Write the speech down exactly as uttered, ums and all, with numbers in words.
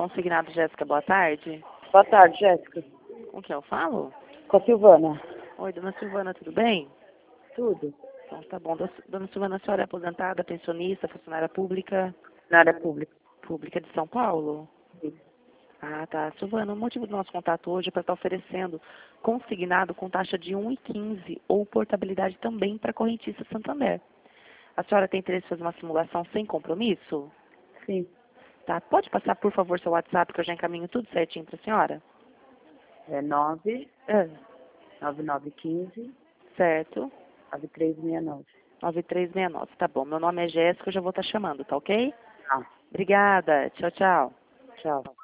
Consignado Jéssica, boa tarde. Boa tarde, Jéssica. Com quem eu falo? Com a Silvana. Oi, dona Silvana, tudo bem? Tudo. Então tá bom. Dona Silvana, a senhora é aposentada, pensionista, funcionária pública? Na área pública. Pública de São Paulo? Sim. Ah, tá. Silvana, o motivo do nosso contato hoje é para estar oferecendo consignado com taxa de um vírgula quinze ou portabilidade também para a correntista Santander. A senhora tem interesse em fazer uma simulação sem compromisso? Sim. Tá. Pode passar, por favor, seu WhatsApp, que eu já encaminho tudo certinho para a senhora? É nove É. nove nove um cinco Certo. nove três seis nove. nove três seis nove. Tá bom. Meu nome é Jéssica, eu já vou estar chamando, tá ok? Ah, Obrigada. Tchau, tchau. tchau.